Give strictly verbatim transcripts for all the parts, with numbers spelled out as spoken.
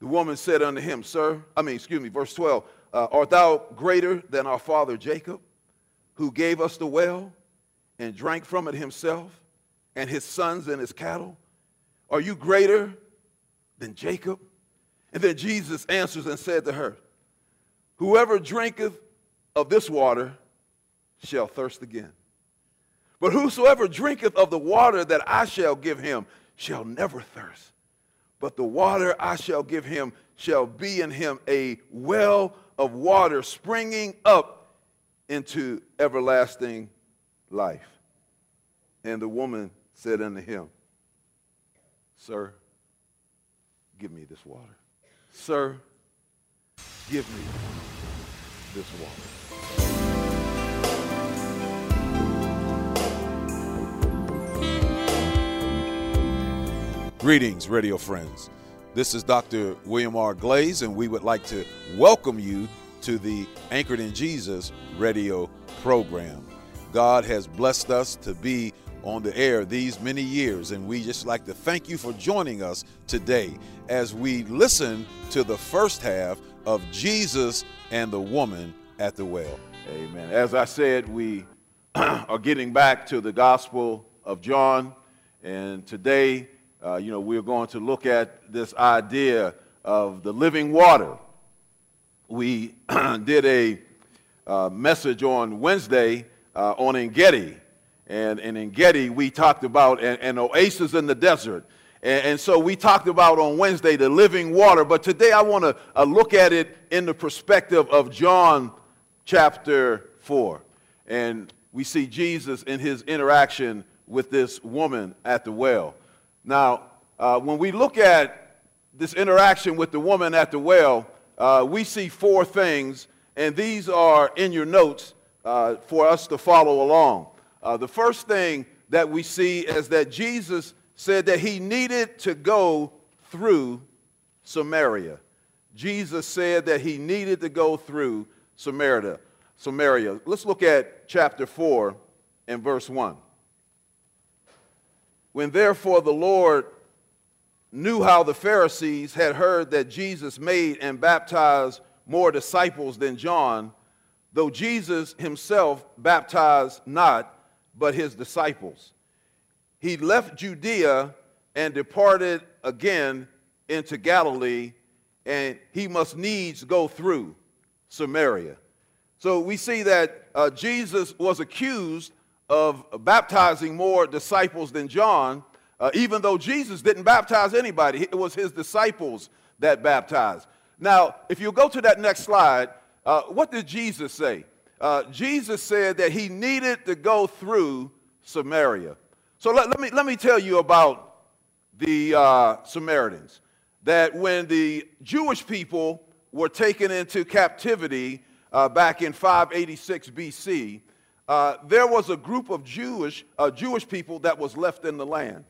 The woman said unto him, Sir, I mean, excuse me, verse twelve, uh, art thou greater than our father Jacob, who gave us the well and drank from it himself, and his sons and his cattle? Are you greater than Jacob? And then Jesus answers and said to her, Whoever drinketh of this water shall thirst again. But whosoever drinketh of the water that I shall give him shall never thirst. But the water I shall give him shall be in him a well of water springing up into everlasting life. And the woman said unto him, Sir, give me this water. Sir, give me this water. Greetings, radio friends. This is Doctor William R. Glaze, and we would like to welcome you to the Anchored in Jesus radio program. God has blessed us to be on the air these many years, and we just like to thank you for joining us today as we listen to the first half of Jesus and the woman at the well. Amen. As I said, we are getting back to the Gospel of John, and today Uh, you know, we're going to look at this idea of the living water. We did a uh, message on Wednesday uh, on Engedi, and, and in Engedi we talked about an, an oasis in the desert. And, and so we talked about on Wednesday the living water, but today I want to uh, look at it in the perspective of John chapter four. And we see Jesus in his interaction with this woman at the well. Now, uh, when we look at this interaction with the woman at the well, uh, we see four things, and these are in your notes uh, for us to follow along. Uh, the first thing that we see is that Jesus said that he needed to go through Samaria. Jesus said that he needed to go through Samaria. Samaria. Let's look at chapter four and verse one. When therefore the Lord knew how the Pharisees had heard that Jesus made and baptized more disciples than John, though Jesus himself baptized not, but his disciples, he left Judea and departed again into Galilee, and he must needs go through Samaria. So we see that uh, Jesus was accused of baptizing more disciples than John, uh, even though Jesus didn't baptize anybody. It was his disciples that baptized. Now, if you go to that next slide, uh, what did Jesus say? Uh, Jesus said that he needed to go through Samaria. So let, let me let me tell you about the uh, Samaritans. That when the Jewish people were taken into captivity uh, back in five eighty-six B C, Uh, there was a group of Jewish uh, Jewish people that was left in the land.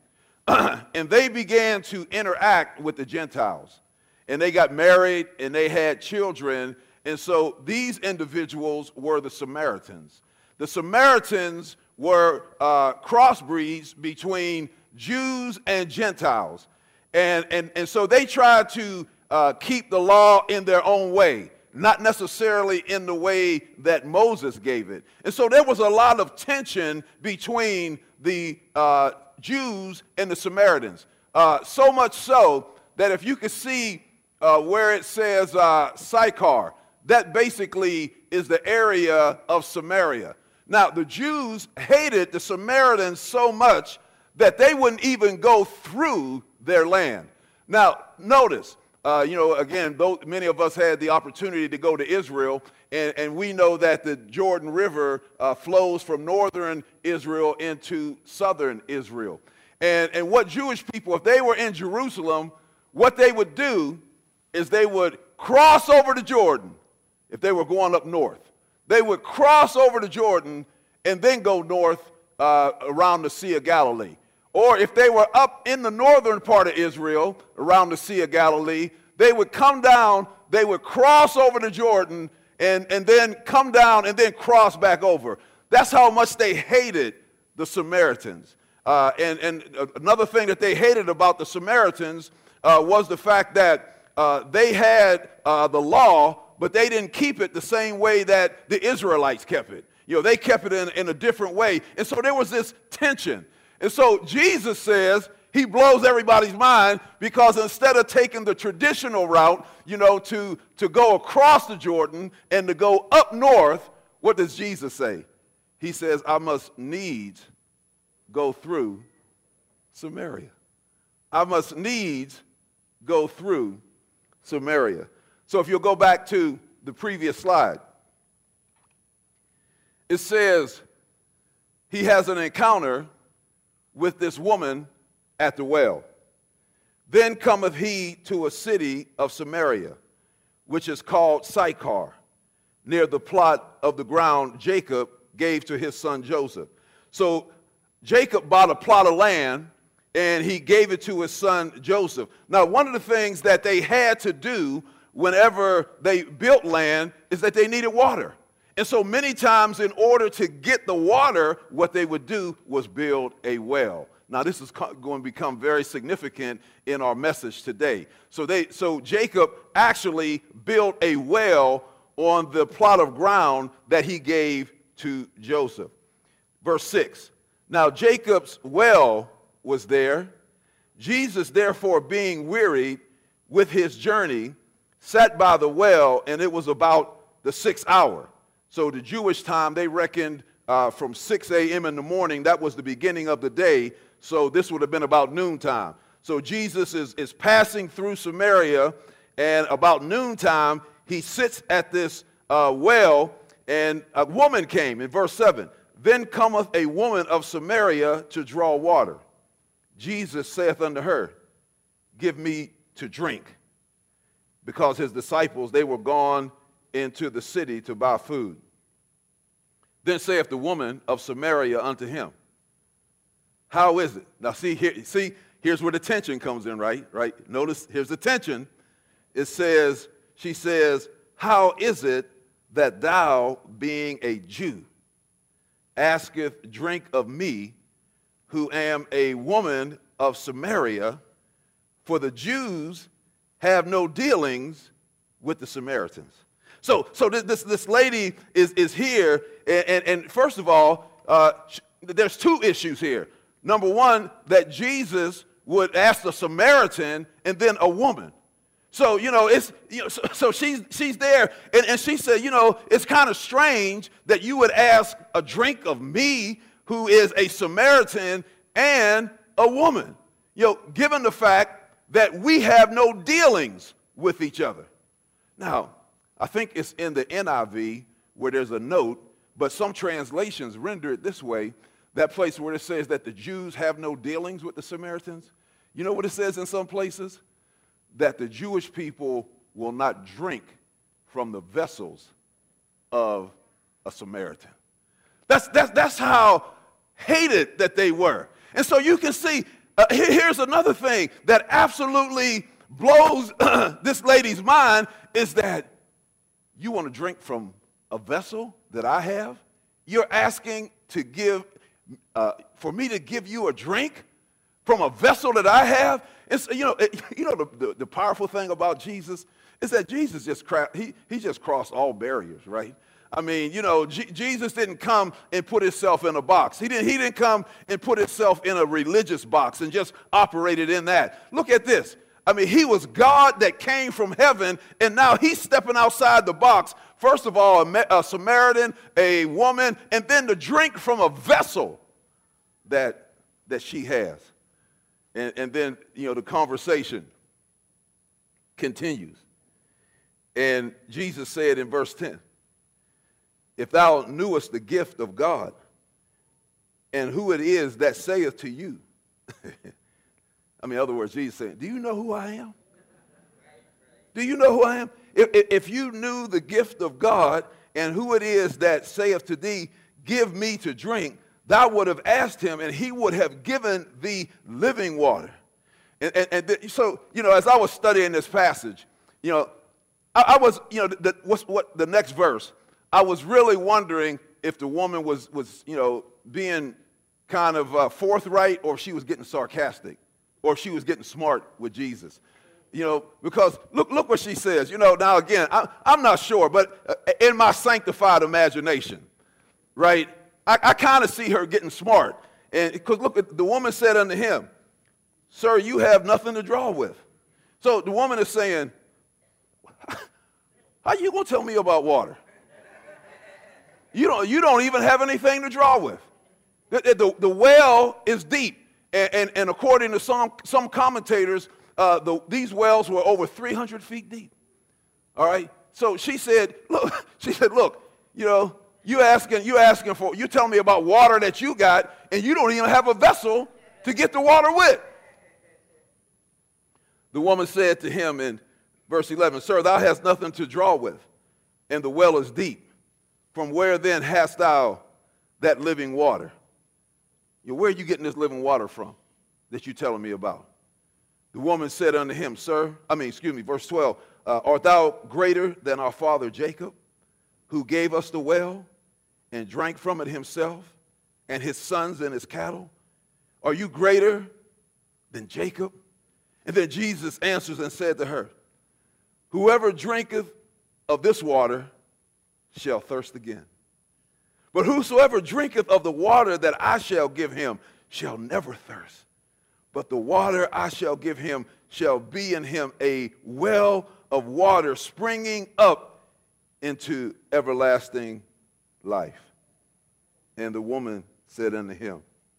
And they began to interact with the Gentiles. And they got married and they had children. And so these individuals were the Samaritans. The Samaritans were uh, crossbreeds between Jews and Gentiles. And, and, and so they tried to uh, keep the law in their own way, not necessarily in the way that Moses gave it. And so there was a lot of tension between the uh, Jews and the Samaritans. Uh, so much so that if you could see uh, where it says uh, Sychar, that basically is the area of Samaria. Now, the Jews hated the Samaritans so much that they wouldn't even go through their land. Now, notice, Uh, you know, again, though many of us had the opportunity to go to Israel, and, and we know that the Jordan River uh, flows from northern Israel into southern Israel. And, and what Jewish people, if they were in Jerusalem, what they would do is they would cross over to Jordan if they were going up north. They would cross over to Jordan and then go north uh, around the Sea of Galilee. Or if they were up in the northern part of Israel, around the Sea of Galilee, they would come down, they would cross over to Jordan, and, and then come down and then cross back over. That's how much they hated the Samaritans. Uh, and, and another thing that they hated about the Samaritans uh, was the fact that uh, they had uh, the law, but they didn't keep it the same way that the Israelites kept it. You know, they kept it in, in a different way. And so there was this tension. And so Jesus says, he blows everybody's mind because instead of taking the traditional route, you know, to, to go across the Jordan and to go up north, what does Jesus say? He says, I must needs go through Samaria. I must needs go through Samaria. So if you'll go back to the previous slide, it says he has an encounter with this woman at the well. Then cometh he to a city of Samaria, which is called Sychar, near the plot of the ground Jacob gave to his son Joseph. So Jacob bought a plot of land and he gave it to his son Joseph. Now, one of the things that they had to do whenever they built land is that they needed water. And so many times in order to get the water, what they would do was build a well. Now, this is going to become very significant in our message today. So they, so Jacob actually built a well on the plot of ground that he gave to Joseph. Verse six, now Jacob's well was there. Jesus, therefore, being wearied with his journey, sat by the well, and it was about the sixth hour. So the Jewish time, they reckoned uh, from six a.m. in the morning, that was the beginning of the day. So this would have been about noontime. So Jesus is, is passing through Samaria, and about noontime, he sits at this uh, well, and a woman came, in verse seven. Then cometh a woman of Samaria to draw water. Jesus saith unto her, give me to drink. Because his disciples, they were gone into the city to buy food. Then saith the woman of Samaria unto him, how is it? Now see here, see, here's where the tension comes in, right? Right? Notice, here's the tension. It says, she says, how is it that thou, being a Jew, asketh drink of me, who am a woman of Samaria? For the Jews have no dealings with the Samaritans. So, so this, this lady is, is here, and, and, and first of all, uh, there's two issues here. Number one, that Jesus would ask the Samaritan and then a woman. So, you know, it's, you know, so, so she's, she's there, and, and she said, you know, it's kind of strange that you would ask a drink of me, who is a Samaritan, and a woman. You know, given the fact that we have no dealings with each other. Now, I think it's in the N I V where there's a note, but some translations render it this way, that place where it says that the Jews have no dealings with the Samaritans. You know what it says in some places? That the Jewish people will not drink from the vessels of a Samaritan. That's, that's, that's how hated that they were. And so you can see, uh, here, here's another thing that absolutely blows this lady's mind, is that you want to drink from a vessel that I have? You're asking to give, uh, for me to give you a drink from a vessel that I have? It's, you know, it, you know the, the, the powerful thing about Jesus is that Jesus just, cra- he, he just crossed all barriers, right? I mean, you know, G- Jesus didn't come and put himself in a box. He didn't, he didn't come and put himself in a religious box and just operated in that. Look at this. I mean, he was God that came from heaven, and now he's stepping outside the box. First of all, a, a Samaritan, a woman, and then to drink from a vessel that, that she has. And, and then, you know, the conversation continues. And Jesus said in verse ten, if thou knewest the gift of God, and who it is that saith to you. I mean, in other words, Jesus saying, do you know who I am? Do you know who I am? If, if you knew the gift of God and who it is that saith to thee, give me to drink, thou would have asked him, and he would have given thee living water. And, and, and th- so, you know, as I was studying this passage, you know, I, I was, you know, the, the, what's, what the next verse, I was really wondering if the woman was, was you know, being kind of uh, forthright, or if she was getting sarcastic, or if she was getting smart with Jesus. You know, because look, look what she says. You know, now again, I, I'm not sure, but in my sanctified imagination, right, I, I kind of see her getting smart. And because look, the woman said unto him, sir, you have nothing to draw with. So the woman is saying, how you going to tell me about water? You don't, you don't even have anything to draw with. The, the, the well is deep. And, and, and according to some, some commentators, uh, the, these wells were over three hundred feet deep. All right? So she said, look, she said, look, you know, you asking, you asking for, you telling me about water that you got, and you don't even have a vessel to get the water with. The woman said to him in verse eleven, sir, thou hast nothing to draw with, and the well is deep. From where then hast thou that living water? You know, where are you getting this living water from that you're telling me about? The woman said unto him, sir, I mean, excuse me, verse twelve, uh, art thou greater than our father Jacob, who gave us the well and drank from it himself and his sons and his cattle? Are you greater than Jacob? And then Jesus answers and said to her, whoever drinketh of this water shall thirst again. But whosoever drinketh of the water that I shall give him shall never thirst. But the water I shall give him shall be in him a well of water springing up into everlasting life. And the woman said unto him,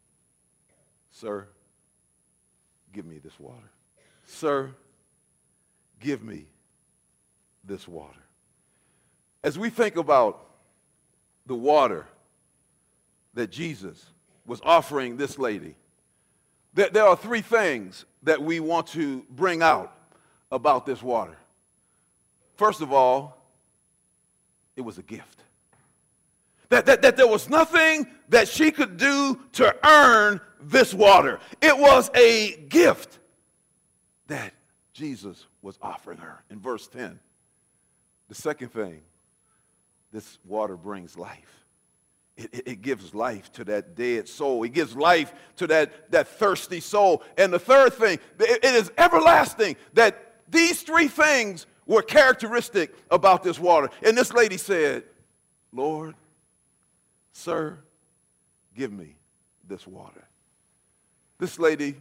sir, give me this water. Sir, give me this water. As we think about the water that Jesus was offering this lady, there, there are three things that we want to bring out about this water. First of all, it was a gift. That, that, that there was nothing that she could do to earn this water. It was a gift that Jesus was offering her. In verse ten, the second thing, this water brings life. It, it, it gives life to that dead soul. It gives life to that, that thirsty soul. And the third thing, it, it is everlasting. That these three things were characteristic about this water. And this lady said, Lord, sir, give me this water. This lady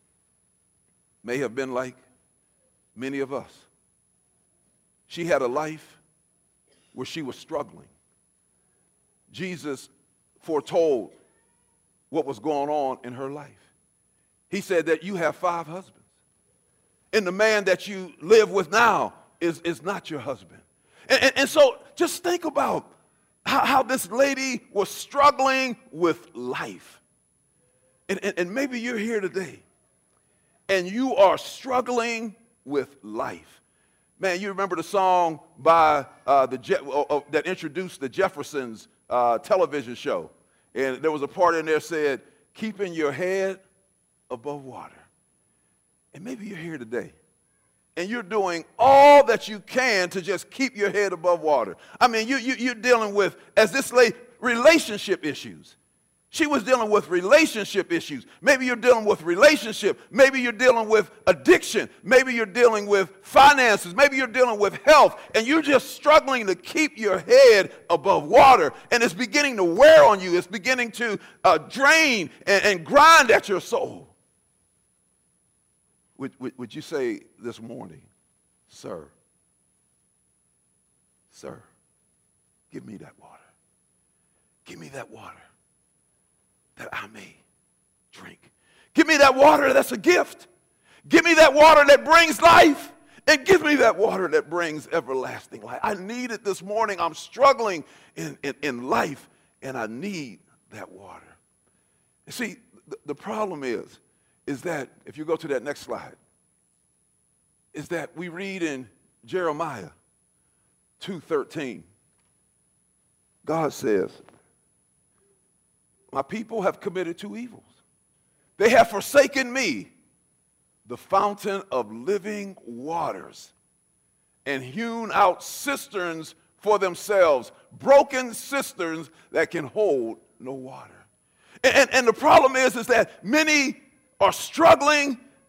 may have been like many of us. She had a life where she was struggling. Jesus foretold what was going on in her life. He said that you have five husbands, and the man that you live with now is, is not your husband. And, and, and so just think about how, how this lady was struggling with life. And, and, and maybe you're here today, and you are struggling with life. Man, you remember the song by uh, the Je- uh, that introduced the Jeffersons uh, television show. And there was a part in there that said, keeping your head above water. And maybe you're here today, and you're doing all that you can to just keep your head above water. I mean, you, you, you're dealing with, as this lady, relationship issues. She was dealing with relationship issues. Maybe you're dealing with relationship. Maybe you're dealing with addiction. Maybe you're dealing with finances. Maybe you're dealing with health. And you're just struggling to keep your head above water. And it's beginning to wear on you. It's beginning to uh, drain and, and grind at your soul. Would, would, would you say this morning, sir, sir, give me that water. Give me that water that I may drink. Give me that water that's a gift. Give me that water that brings life. And give me that water that brings everlasting life. I need it this morning. I'm struggling in, in, in life, and I need that water. You see, the, the problem is, is that, if you go to that next slide, is that we read in Jeremiah two thirteen, God says, my people have committed two evils. They have forsaken me, the fountain of living waters, and hewn out cisterns for themselves, broken cisterns that can hold no water. And, and, and the problem is, is that many are struggling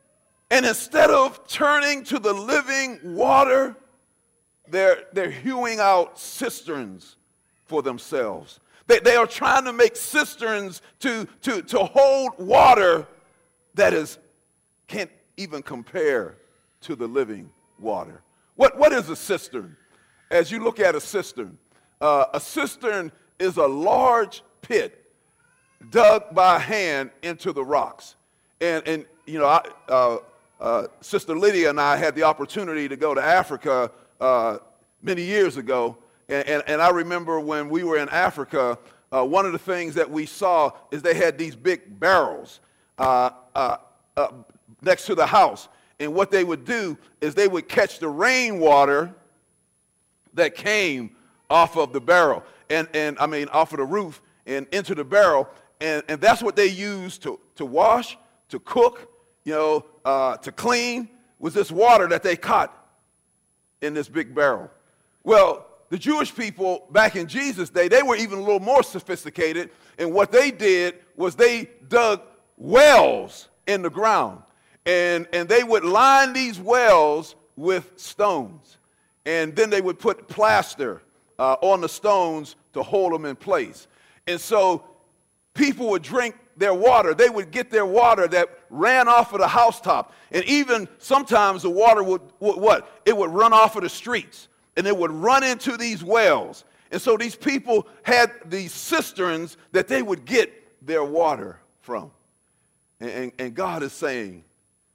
And instead of turning to the living water, they're, they're hewing out cisterns for themselves. They, they are trying to make cisterns to, to, to hold water that is, can't even compare to the living water. What, what is a cistern? As you look at a cistern, uh, a cistern is a large pit dug by hand into the rocks. And, and you know, I, uh, uh, Sister Lydia and I had the opportunity to go to Africa uh, many years ago. And, and, and I remember when we were in Africa, uh, one of the things that we saw is they had these big barrels uh, uh, uh, next to the house. And what they would do is they would catch the rainwater that came off of the barrel, and, and I mean off of the roof and into the barrel, and, and that's what they used to, to wash, to cook, you know, uh, to clean, was this water that they caught in this big barrel. Well, the Jewish people back in Jesus' day, they were even a little more sophisticated, and what they did was they dug wells in the ground, and, and they would line these wells with stones. And then they would put plaster uh, on the stones to hold them in place. And so people would drink their water. They would get their water that ran off of the housetop. And even sometimes the water would, would what? It would run off of the streets. And it would run into these wells. And so these people had these cisterns that they would get their water from. And, and, and God is saying,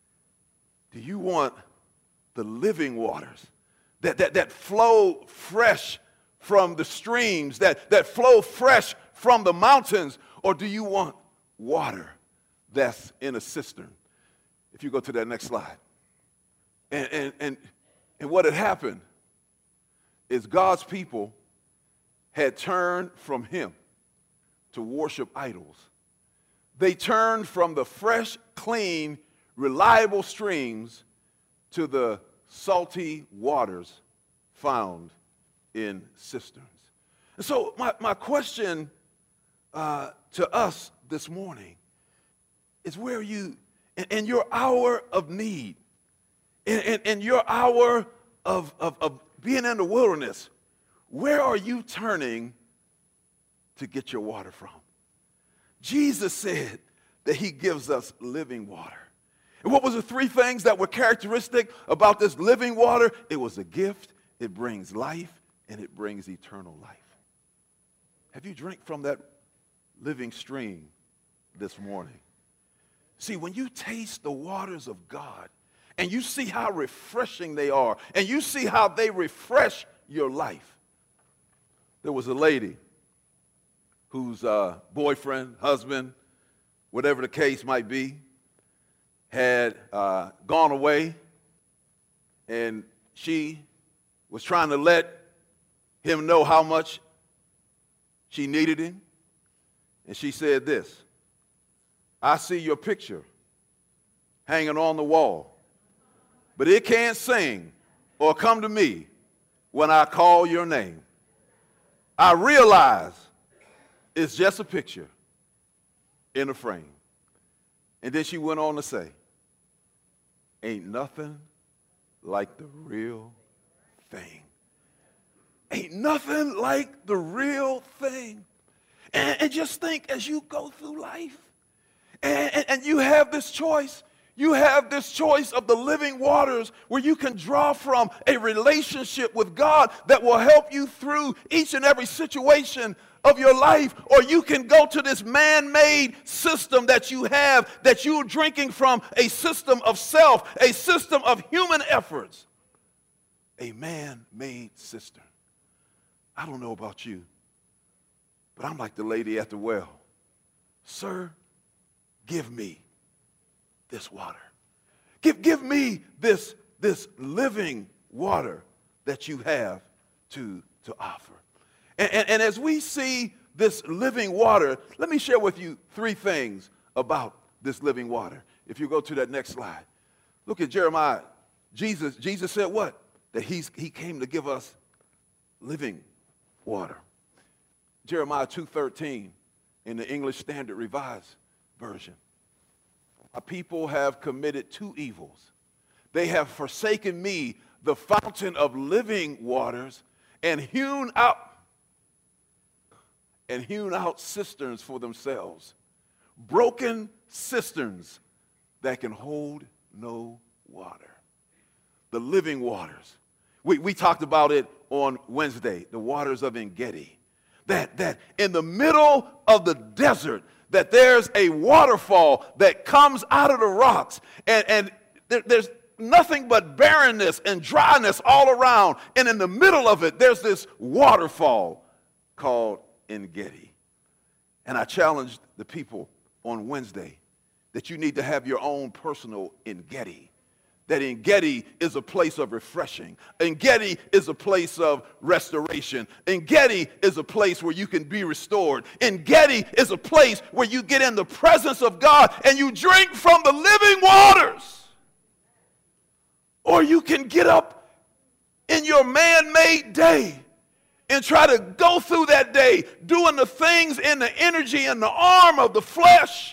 do you want the living waters that, that, that flow fresh from the streams, that, that flow fresh from the mountains, or do you want water that's in a cistern? If you go to that next slide. And, and, and, and what had happened is God's people had turned from him to worship idols. They turned from the fresh, clean, reliable streams to the salty waters found in cisterns. And so my, my question uh, to us this morning is, where are you in, in your hour of need, in, in, in your hour of, of, of being in the wilderness, where are you turning to get your water from? Jesus said that he gives us living water. And what was the three things that were characteristic about this living water? It was a gift, it brings life, and it brings eternal life. Have you drank from that living stream this morning? See, when you taste the waters of God, and you see how refreshing they are, and you see how they refresh your life. There was a lady whose uh, boyfriend, husband, whatever the case might be, had uh, gone away, and she was trying to let him know how much she needed him. And she said this: I see your picture hanging on the wall, but it can't sing or come to me when I call your name. I realize it's just a picture in a frame. And then she went on to say, ain't nothing like the real thing. Ain't nothing like the real thing. And, and just think, as you go through life, and, and, and you have this choice, you have this choice of the living waters where you can draw from a relationship with God that will help you through each and every situation of your life, or you can go to this man-made system that you have, that you're drinking from, a system of self, a system of human efforts, a man-made cistern. I don't know about you, but I'm like the lady at the well. Sir, give me this water. Give, give me this, this living water that you have to, to offer. And, and, and as we see this living water, let me share with you three things about this living water. If you go to that next slide. Look at Jeremiah. Jesus, Jesus said what? That he's, he came to give us living water. Jeremiah two thirteen in the English Standard Revised Version. My people have committed two evils. They have forsaken me, the fountain of living waters, and hewn out and hewn out cisterns for themselves, broken cisterns that can hold no water. The living waters. We, we talked about it on Wednesday, the waters of En-Gedi. That, that in the middle of the desert, that there's a waterfall that comes out of the rocks, and, and there, there's nothing but barrenness and dryness all around. And in the middle of it, there's this waterfall called En-Gedi. And I challenged the people on Wednesday that you need to have your own personal En-Gedi. That En-Gedi is a place of refreshing. En-Gedi is a place of restoration. En-Gedi is a place where you can be restored. En-Gedi is a place where you get in the presence of God and you drink from the living waters. Or you can get up in your man-made day and try to go through that day doing the things in the energy and the arm of the flesh.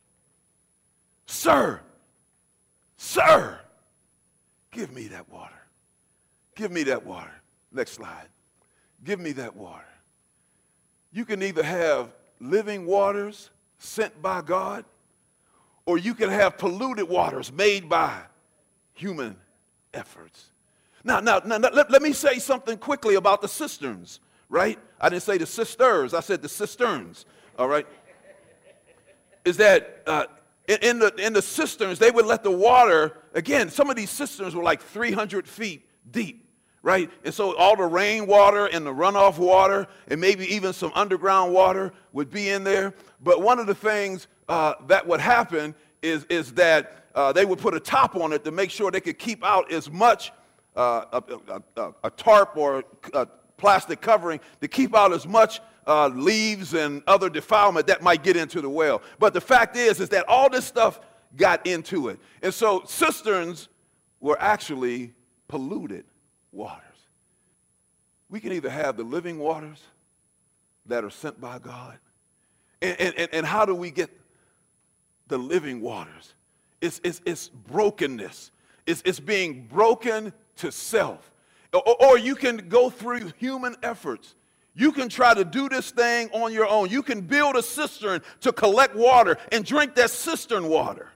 Sir, sir, give me that water. Give me that water. Next slide. Give me that water. You can either have living waters sent by God, or you can have polluted waters made by human efforts. Now, now, now let, let me say something quickly about the cisterns, right? I didn't say the sisters. I said the cisterns, all right? Is that uh, in, in, the, in the cisterns, they would let the water, again, some of these cisterns were like three hundred feet deep, right? And so all the rainwater and the runoff water and maybe even some underground water would be in there. But one of the things uh, that would happen is, is that uh, they would put a top on it to make sure they could keep out as much uh, a, a, a tarp or a plastic covering to keep out as much uh, leaves and other defilement that might get into the well. But the fact is, is that all this stuff got into it. And so cisterns were actually polluted waters. We can either have the living waters that are sent by God. And, and, and how do we get the living waters? It's, it's, it's brokenness. It's, it's being broken to self. Or, or you can go through human efforts. You can try to do this thing on your own. You can build a cistern to collect water and drink that cistern water.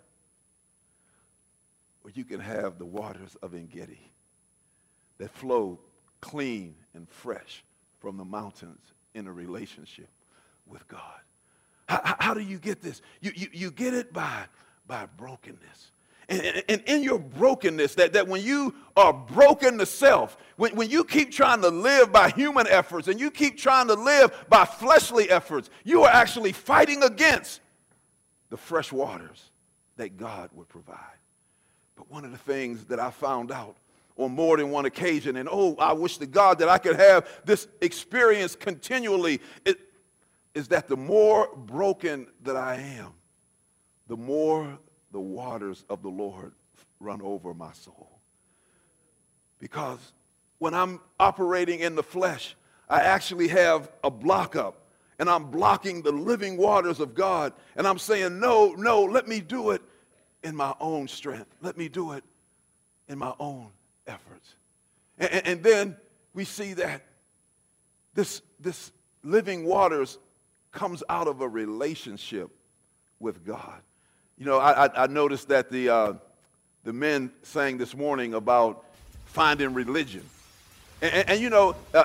Or you can have the waters of En-Gedi that flow clean and fresh from the mountains in a relationship with God. How, how do you get this? You, you, you get it by, by brokenness. And, and in your brokenness, that, that when you are broken to self, when, when you keep trying to live by human efforts and you keep trying to live by fleshly efforts, you are actually fighting against the fresh waters that God would provide. But one of the things that I found out on more than one occasion, and oh, I wish to God that I could have this experience continually, it, is that the more broken that I am, the more the waters of the Lord run over my soul. Because when I'm operating in the flesh, I actually have a block up, and I'm blocking the living waters of God, and I'm saying, no, no, let me do it in my own strength. Let me do it in my own efforts. And, and, and then we see that this, this living waters comes out of a relationship with God. You know, I, I, I noticed that the, uh, the men sang this morning about finding religion. And, and, and you know, uh,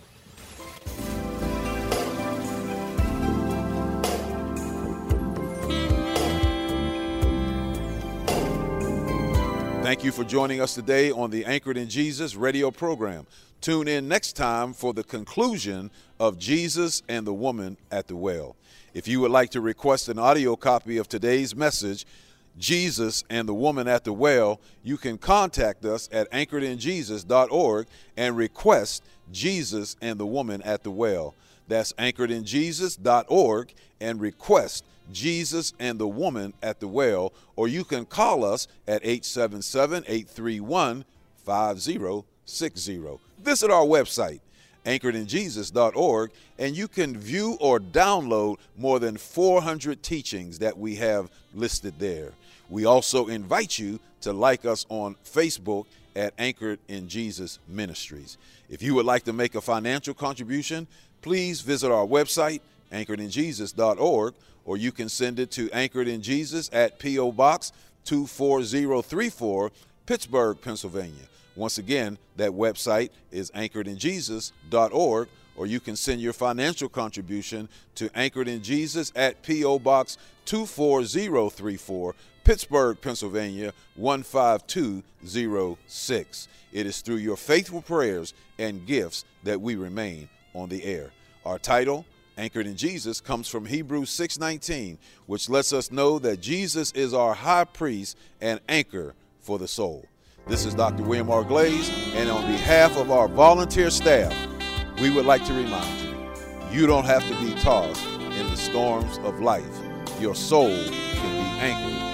thank you for joining us today on the Anchored in Jesus radio program. Tune in next time for the conclusion of Jesus and the woman at the well. If you would like to request an audio copy of today's message, Jesus and the Woman at the Well, you can contact us at anchored in jesus dot org and request Jesus and the Woman at the Well. That's anchored in jesus dot org and request Jesus and the Woman at the Well, or you can call us at eight seven seven, eight three one, five zero six zero. Visit our website, anchored in jesus dot org, and you can view or download more than four hundred teachings that we have listed there. We also invite you to like us on Facebook at Anchored in Jesus Ministries. If you would like to make a financial contribution, please visit our website, anchored in jesus dot org, or you can send it to Anchored in Jesus at P O Box two four zero three four, Pittsburgh, Pennsylvania. Once again, that website is anchored in jesus dot org, or you can send your financial contribution to Anchored in Jesus at P O Box two four zero three four, Pittsburgh, Pennsylvania one five two zero six. It is through your faithful prayers and gifts that we remain on the air. Our title, Anchored in Jesus, comes from Hebrews six nineteen, which lets us know that Jesus is our high priest and anchor for the soul. This is Doctor William R. Glaze, and on behalf of our volunteer staff, we would like to remind you, you don't have to be tossed in the storms of life. Your soul can be anchored